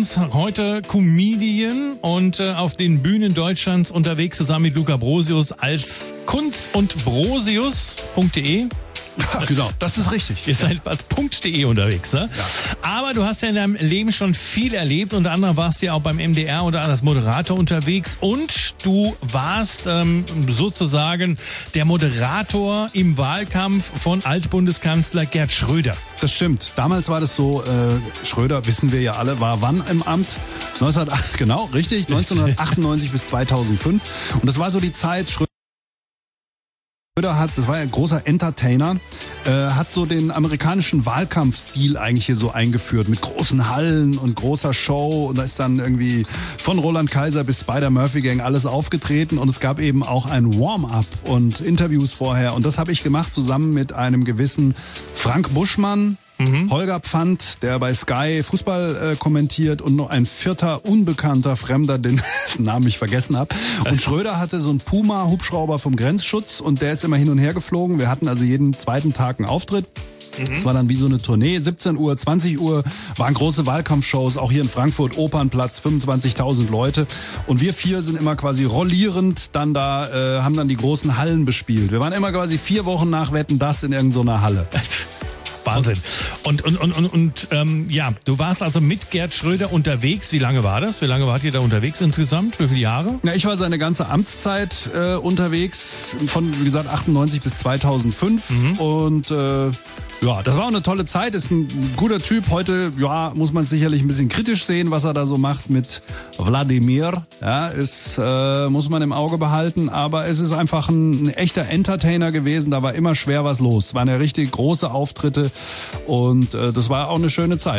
heute Comedian und auf den Bühnen Deutschlands unterwegs zusammen mit Luca Brosius als kunstundbrosius.de. Ja, genau, das ist richtig. Ihr seid als .de unterwegs, ne? Ja. Aber du hast ja in deinem Leben schon viel erlebt. Unter anderem warst du ja auch beim MDR oder als Moderator unterwegs. Und du warst sozusagen der Moderator im Wahlkampf von Altbundeskanzler Gerd Schröder. Das stimmt. Damals war das so, Schröder, wissen wir ja alle, war wann im Amt? 1998 bis 2005. Und das war so die Zeit, Schröder das war ja ein großer Entertainer, hat so den amerikanischen Wahlkampfstil eigentlich hier so eingeführt, mit großen Hallen und großer Show. Und da ist dann irgendwie von Roland Kaiser bis Spider-Murphy Gang alles aufgetreten. Und es gab eben auch ein Warm-up und Interviews vorher. Und das habe ich gemacht zusammen mit einem gewissen Frank Buschmann, Holger Pfand, der bei Sky Fußball kommentiert, und noch ein vierter unbekannter Fremder, den Namen ich vergessen habe. Und Schröder hatte so einen Puma-Hubschrauber vom Grenzschutz und der ist immer hin und her geflogen. Wir hatten also jeden zweiten Tag einen Auftritt. Es war dann wie so eine Tournee, 17 Uhr, 20 Uhr, waren große Wahlkampfshows, auch hier in Frankfurt, Opernplatz, 25.000 Leute. Und wir vier sind immer quasi rollierend dann da, haben dann die großen Hallen bespielt. Wir waren immer quasi 4 Wochen nach Wetten, das in irgendeiner Halle. Wahnsinn. Und ja, du warst also mit Gerd Schröder unterwegs. Wie lange war das? Wie lange wart ihr da unterwegs insgesamt? Wie viele Jahre? Ja, ich war seine ganze Amtszeit unterwegs, von, wie gesagt, 98 bis 2005. Und ja, das war auch eine tolle Zeit, ist ein guter Typ. Heute, ja, muss man sicherlich ein bisschen kritisch sehen, was er da so macht mit Wladimir. Ja, muss man im Auge behalten, aber es ist einfach ein echter Entertainer gewesen. Da war immer schwer was los. Es waren ja richtig große Auftritte und das war auch eine schöne Zeit.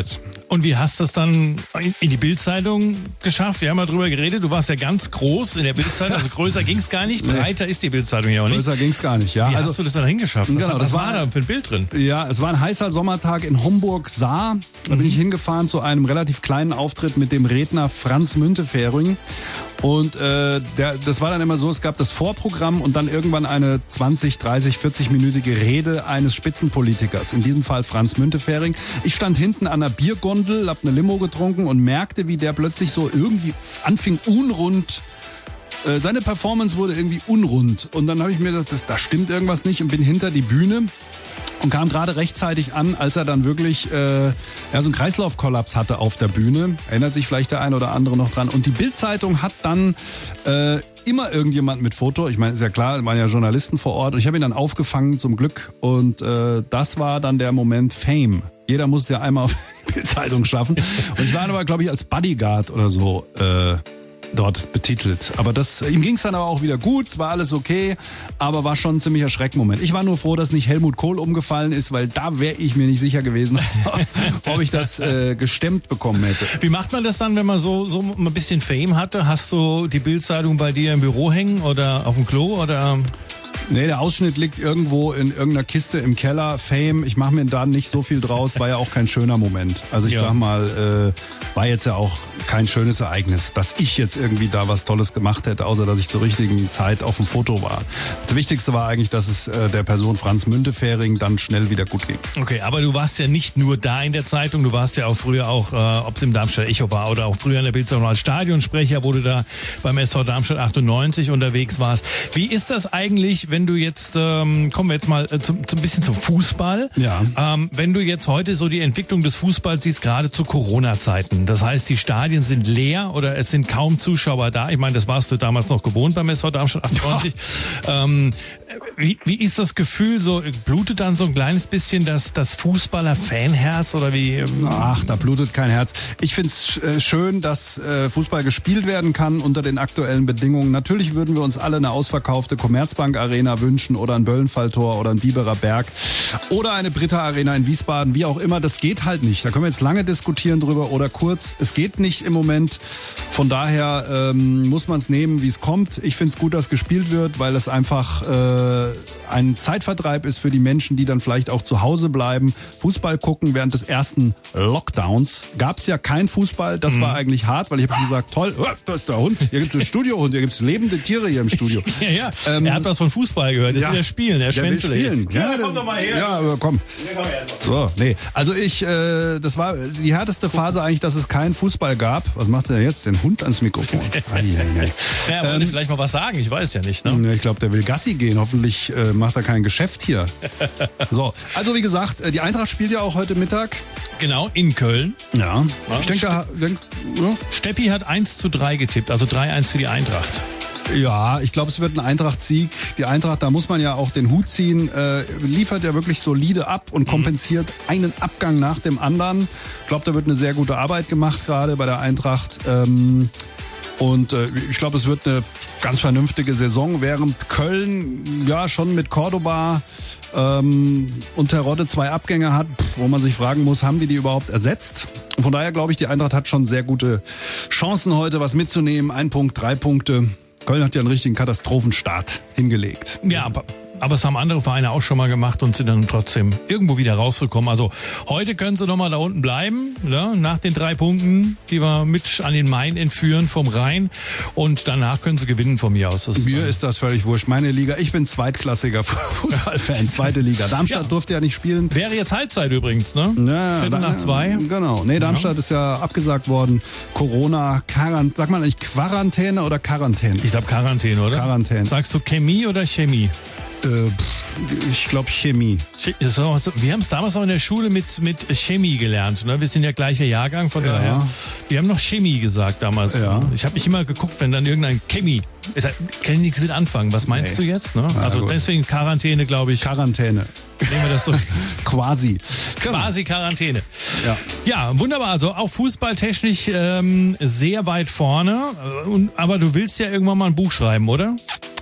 Und wie hast du es dann in die Bild-Zeitung geschafft? Wir haben ja drüber geredet, du warst ja ganz groß in der Bild-Zeitung, also größer ging es gar nicht, breiter ist die Bild-Zeitung ja auch nicht. Größer ging es gar nicht, ja. Wie hast du das dann hingeschafft? Was war da für ein Bild drin? Ja, es war ein heißer Sommertag in Homburg-Saar. Da bin ich hingefahren zu einem relativ kleinen Auftritt mit dem Redner Franz Müntefering. Und das war dann immer so, es gab das Vorprogramm und dann irgendwann eine 20, 30, 40-minütige Rede eines Spitzenpolitikers, in diesem Fall Franz Müntefering. Ich stand hinten an einer Biergondel, hab eine Limo getrunken und merkte, wie der plötzlich so irgendwie anfing unrund. Seine Performance wurde irgendwie unrund und dann habe ich mir gedacht, da stimmt irgendwas nicht und bin hinter die Bühne. Und kam gerade rechtzeitig an, als er dann wirklich so einen Kreislaufkollaps hatte auf der Bühne. Erinnert sich vielleicht der eine oder andere noch dran. Und die Bild-Zeitung hat dann immer irgendjemand mit Foto. Ich meine, ist ja klar, waren ja Journalisten vor Ort. Und ich habe ihn dann aufgefangen zum Glück. Und das war dann der Moment Fame. Jeder muss es ja einmal auf die Bild-Zeitung schaffen. Und ich war aber, glaube ich, als Bodyguard oder so dort betitelt. Aber ihm ging es dann aber auch wieder gut, war alles okay, aber war schon ein ziemlicher Schreckmoment. Ich war nur froh, dass nicht Helmut Kohl umgefallen ist, weil da wäre ich mir nicht sicher gewesen, ob ich das gestemmt bekommen hätte. Wie macht man das dann, wenn man so ein bisschen Fame hatte? Hast du die Bild-Zeitung bei dir im Büro hängen oder auf dem Klo oder... Nee, der Ausschnitt liegt irgendwo in irgendeiner Kiste im Keller. Fame, ich mache mir da nicht so viel draus, war ja auch kein schöner Moment. Also ich sag mal, war jetzt ja auch kein schönes Ereignis, dass ich jetzt irgendwie da was Tolles gemacht hätte, außer dass ich zur richtigen Zeit auf dem Foto war. Das Wichtigste war eigentlich, dass es der Person Franz Müntefering dann schnell wieder gut ging. Okay, aber du warst ja nicht nur da in der Zeitung, du warst ja auch früher ob es im Darmstadt Echo war oder auch früher in der Bild-Zeitung als Stadionsprecher, wo du da beim SV Darmstadt 98 unterwegs warst. Wie ist das eigentlich, wenn du jetzt, kommen wir jetzt mal ein bisschen zum Fußball. Ja. Wenn du jetzt heute so die Entwicklung des Fußballs siehst, gerade zu Corona-Zeiten. Das heißt, die Stadien sind leer oder es sind kaum Zuschauer da. Ich meine, das warst du damals noch gewohnt beim SV Darmstadt 98. Ja. Wie ist das Gefühl, so blutet dann so ein kleines bisschen das Fußballer-Fanherz oder wie? Ach, da blutet kein Herz. Ich finde es schön, dass Fußball gespielt werden kann unter den aktuellen Bedingungen. Natürlich würden wir uns alle eine ausverkaufte Commerzbank-Arena wünschen oder ein Böllenfalltor oder ein Biberer Berg oder eine Britta-Arena in Wiesbaden, wie auch immer. Das geht halt nicht. Da können wir jetzt lange diskutieren drüber oder kurz. Es geht nicht im Moment. Von daher muss man es nehmen, wie es kommt. Ich finde es gut, dass gespielt wird, weil es einfach ein Zeitvertreib ist für die Menschen, die dann vielleicht auch zu Hause bleiben. Fußball gucken während des ersten Lockdowns gab es ja kein Fußball. Das war eigentlich hart, weil ich habe schon gesagt, toll, da ist der Hund, hier gibt es einen Studiohund, hier gibt es lebende Tiere hier im Studio. Ja. Er hat was von Fußball gehört, der will ja spielen, der will spielen. Ja, komm doch mal her. Ja, aber komm. So, nee. Also das war die härteste Phase eigentlich, dass es keinen Fußball gab. Was macht er jetzt? Den Hund ans Mikrofon. Ja, er wollte vielleicht mal was sagen, ich weiß ja nicht. Ne? Ich glaube, der will Gassi gehen. Hoffentlich macht er kein Geschäft hier. So, also wie gesagt, die Eintracht spielt ja auch heute Mittag. Genau, in Köln. Ja. Ich denke, Steppi hat 1:3 getippt, also 3-1 für die Eintracht. Ja, ich glaube, es wird ein Eintracht-Sieg. Die Eintracht, da muss man ja auch den Hut ziehen, liefert ja wirklich solide ab und kompensiert einen Abgang nach dem anderen. Ich glaube, da wird eine sehr gute Arbeit gemacht, gerade bei der Eintracht. Und ich glaube, es wird eine ganz vernünftige Saison, während Köln ja schon mit Cordoba und Terodde 2 Abgänge hat, wo man sich fragen muss, haben die überhaupt ersetzt? Und von daher glaube ich, die Eintracht hat schon sehr gute Chancen heute, was mitzunehmen. 1 Punkt, 3 Punkte. Köln hat ja einen richtigen Katastrophenstart hingelegt. Ja, aber es haben andere Vereine auch schon mal gemacht und sind dann trotzdem irgendwo wieder rausgekommen. Also heute können sie noch mal da unten bleiben, ne? Nach den 3 Punkten, die wir mit an den Main entführen vom Rhein. Und danach können sie gewinnen von mir aus. Mir ist das völlig wurscht. Meine Liga, ich bin zweitklassiger Fußballfan, 2. Liga. Darmstadt durfte ja nicht spielen. Wäre jetzt Halbzeit übrigens, ne? Ja, 1:45. Genau. Nee, Darmstadt ist ja abgesagt worden. Corona, sagt man eigentlich Quarantäne oder Quarantäne? Ich glaube Quarantäne, oder? Quarantäne. Sagst du Chemie oder Chemie? Ich glaube Chemie. Wir haben es damals auch in der Schule mit Chemie gelernt. Ne? Wir sind ja gleicher Jahrgang, von daher. Wir haben noch Chemie gesagt damals. Ja. Ich habe mich immer geguckt, wenn dann irgendein Chemie. Kann ich nichts mit anfangen. Was meinst du jetzt? Ne? Also deswegen Quarantäne, glaube ich. Quarantäne. Nehmen wir das so. Quasi. Quasi Quarantäne. Ja, wunderbar. Also auch fußballtechnisch sehr weit vorne. Aber du willst ja irgendwann mal ein Buch schreiben, oder?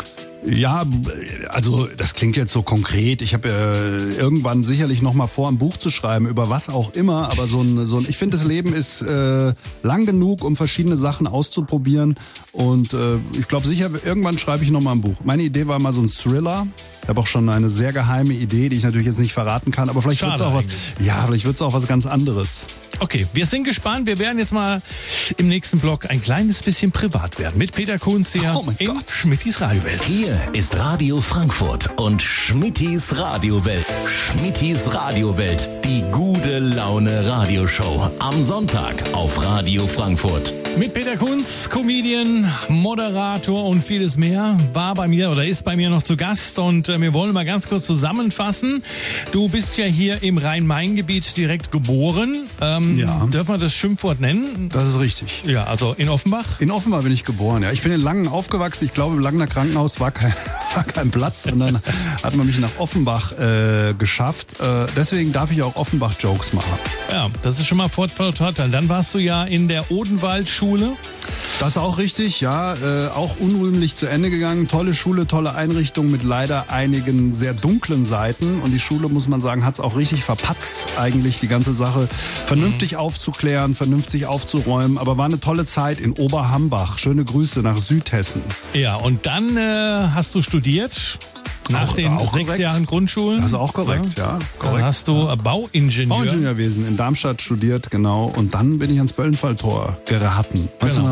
Ja, also das klingt jetzt so konkret. Ich habe irgendwann sicherlich noch mal vor, ein Buch zu schreiben über was auch immer. Aber ich finde, das Leben ist lang genug, um verschiedene Sachen auszuprobieren. Und ich glaube sicher, irgendwann schreibe ich noch mal ein Buch. Meine Idee war mal so ein Thriller. Ich habe auch schon eine sehr geheime Idee, die ich natürlich jetzt nicht verraten kann. Aber vielleicht wird es auch was. Ja, vielleicht wird es auch was ganz anderes. Okay, wir sind gespannt. Wir werden jetzt mal im nächsten Blog ein kleines bisschen privat werden. Mit Peter Kunz hier in Schmittis Radiowelt. Hier ist Radio Frankfurt und Schmittis Radiowelt. Schmittis Radiowelt, die gute Laune Radioshow. Am Sonntag auf Radio Frankfurt. Mit Peter Kunz, Comedian, Moderator und vieles mehr, war bei mir oder ist bei mir noch zu Gast. Und wir wollen mal ganz kurz zusammenfassen. Du bist ja hier im Rhein-Main-Gebiet direkt geboren. Ja. Dürfen wir das Schimpfwort nennen? Das ist richtig. Ja, also in Offenbach? In Offenbach bin ich geboren, ja. Ich bin in Langen aufgewachsen. Ich glaube, im Langener Krankenhaus war kein Platz. Und dann hat man mich nach Offenbach geschafft. Deswegen darf ich auch Offenbach-Jokes machen. Ja, das ist schon mal Vorteil. Dann warst du ja in der Odenwaldschule. Das ist auch richtig, ja. Auch unrühmlich zu Ende gegangen. Tolle Schule, tolle Einrichtung mit leider einigen sehr dunklen Seiten. Und die Schule, muss man sagen, hat es auch richtig verpatzt, eigentlich die ganze Sache vernünftig aufzuklären, vernünftig aufzuräumen. Aber war eine tolle Zeit in Oberhambach. Schöne Grüße nach Südhessen. Ja, und dann hast du studiert. Nach den 6 Jahren Grundschulen? Das ist auch korrekt, ja. Dann hast du Bauingenieurwesen in Darmstadt studiert, genau. Und dann bin ich ans Böllenfalltor geraten.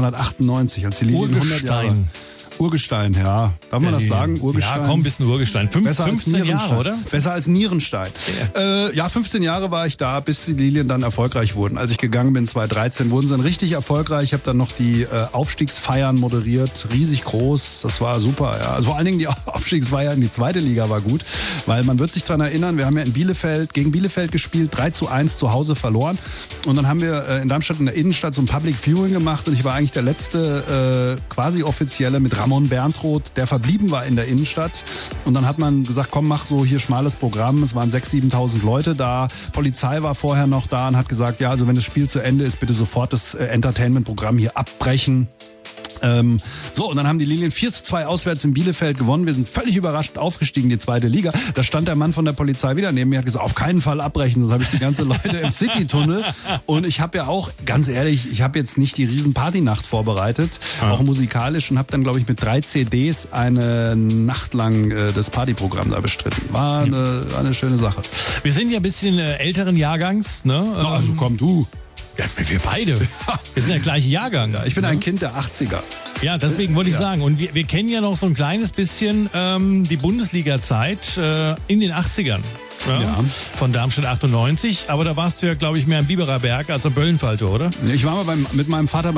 1998, als die Lilien 100 Jahre... Urgestein, ja. Darf man das sagen? Urgestein? Ja, komm, ein bisschen Urgestein. 15 Jahre, oder? Besser als Nierenstein. Ja, 15 Jahre war ich da, bis die Lilien dann erfolgreich wurden. Als ich gegangen bin, 2013, wurden sie dann richtig erfolgreich. Ich habe dann noch die Aufstiegsfeiern moderiert, riesig groß. Das war super, ja. Also vor allen Dingen die Aufstiegsfeier in die zweite Liga war gut, weil man wird sich daran erinnern, wir haben ja in Bielefeld, gegen Bielefeld gespielt, 3:1 zu Hause verloren. Und dann haben wir in Darmstadt in der Innenstadt so ein Public Viewing gemacht und ich war eigentlich der letzte quasi offizielle mit Ramon Berntroth, der verblieben war in der Innenstadt. Und dann hat man gesagt, komm, mach so hier schmales Programm. Es waren 6.000, 7.000 Leute da. Polizei war vorher noch da und hat gesagt, ja, also wenn das Spiel zu Ende ist, bitte sofort das Entertainment-Programm hier abbrechen. So, und dann haben die Lilien 4:2 auswärts in Bielefeld gewonnen. Wir sind völlig überrascht aufgestiegen, die zweite Liga. Da stand der Mann von der Polizei wieder neben mir, hat gesagt, auf keinen Fall abbrechen, sonst habe ich die ganze Leute im City-Tunnel. Und ich habe ja auch, ganz ehrlich, ich habe jetzt nicht die riesen Partynacht vorbereitet, auch musikalisch, und habe dann, glaube ich, mit 3 CDs eine Nacht lang das Partyprogramm da bestritten. War eine schöne Sache. Wir sind ja ein bisschen älteren Jahrgangs, ne? Also komm, du. Ja, wir beide. Wir sind der gleiche Jahrgang. Ja, ich bin ein Kind der 80er. Ja, deswegen wollte ich sagen. Und wir kennen ja noch so ein kleines bisschen die Bundesliga-Zeit in den 80ern. Ja. Von Darmstadt 98. Aber da warst du ja, glaube ich, mehr am Biberer Berg als am Böllenfalltor, oder? Ich war mal mit meinem Vater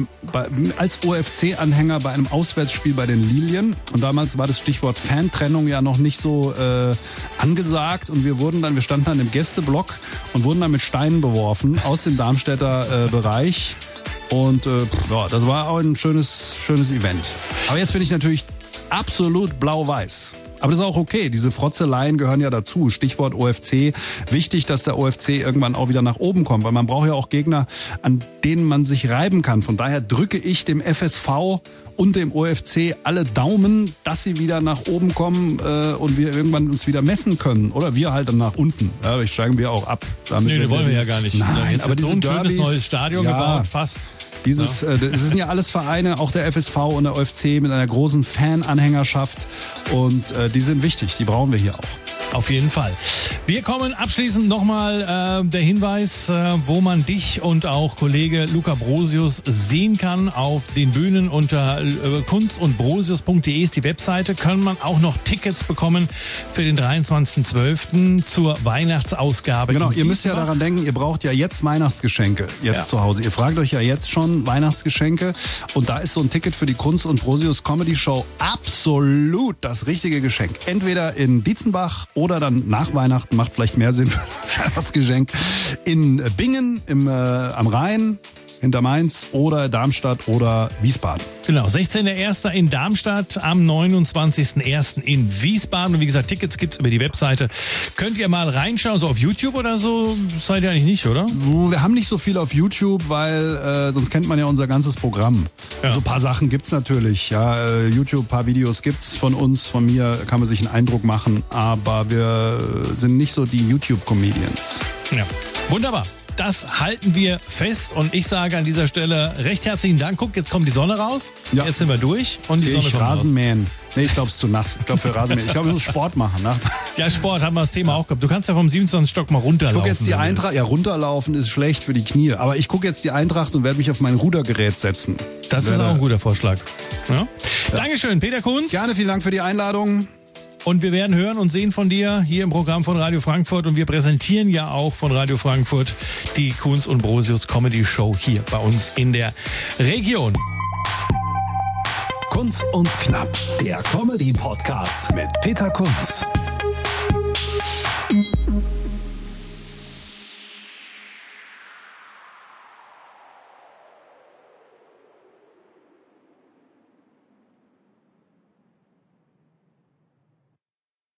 als OFC-Anhänger bei einem Auswärtsspiel bei den Lilien. Und damals war das Stichwort Fantrennung ja noch nicht so angesagt. Und wir standen dann im Gästeblock und wurden dann mit Steinen beworfen aus dem Darmstädter Bereich. Und das war auch ein schönes Event. Aber jetzt bin ich natürlich absolut blau-weiß. Aber das ist auch okay, diese Frotzeleien gehören ja dazu. Stichwort OFC. Wichtig, dass der OFC irgendwann auch wieder nach oben kommt, weil man braucht ja auch Gegner, an denen man sich reiben kann. Von daher drücke ich dem FSV und dem OFC alle Daumen, dass sie wieder nach oben kommen und wir irgendwann uns wieder messen können. Oder wir halt dann nach unten. Ja, vielleicht steigen wir auch ab. Nee, das wollen wir ja gar nicht. Nein, jetzt aber so ein schönes neues Stadion gebaut, fast. Das sind ja alles Vereine, auch der FSV und der OFC mit einer großen Fan-Anhängerschaft. Und die sind wichtig, die brauchen wir hier auch. Auf jeden Fall. Wir kommen abschließend nochmal der Hinweis, wo man dich und auch Kollege Luca Brosius sehen kann auf den Bühnen unter kunstundbrosius.de ist die Webseite. Kann man auch noch Tickets bekommen für den 23.12. zur Weihnachtsausgabe. Genau, ihr müsst ja daran denken, ihr braucht ja jetzt Weihnachtsgeschenke zu Hause. Ihr fragt euch ja jetzt schon Weihnachtsgeschenke und da ist so ein Ticket für die Kunst und Brosius Comedy Show absolut das richtige Geschenk. Entweder in Dietzenbach oder dann nach Weihnachten, macht vielleicht mehr Sinn für das Weihnachtsgeschenk, in Bingen am Rhein. hinter Mainz oder Darmstadt oder Wiesbaden. Genau, 16.01. in Darmstadt, am 29.01. in Wiesbaden. Und wie gesagt, Tickets gibt's über die Webseite. Könnt ihr mal reinschauen, so auf YouTube oder so? Seid ihr eigentlich nicht, oder? Wir haben nicht so viel auf YouTube, weil sonst kennt man ja unser ganzes Programm. Ja. Also ein paar Sachen gibt's natürlich. Ja, YouTube, ein paar Videos gibt's von uns, von mir, kann man sich einen Eindruck machen. Aber wir sind nicht so die YouTube-Comedians. Ja, wunderbar. Das halten wir fest und ich sage an dieser Stelle recht herzlichen Dank. Guck, jetzt kommt die Sonne raus. Ja. Jetzt sind wir durch und die Sonne kommt raus. Rasenmähen. Nee, ich glaube, es ist zu nass. Ich glaube, für Rasenmähen. Ich glaube, ich muss Sport machen. Ne? Ja, Sport haben wir das Thema auch gehabt. Du kannst ja vom 27. Stock mal runterlaufen. Ich gucke jetzt die Eintracht. Ja, runterlaufen ist schlecht für die Knie. Aber ich gucke jetzt die Eintracht und werde mich auf mein Rudergerät setzen. Das ist auch ein guter Vorschlag. Ja? Dankeschön, Peter Kunz. Gerne, vielen Dank für die Einladung. Und wir werden hören und sehen von dir hier im Programm von Radio Frankfurt. Und wir präsentieren ja auch von Radio Frankfurt die Kunz und Brosius Comedy Show hier bei uns in der Region. Kunz und Knapp, der Comedy-Podcast mit Peter Kunz.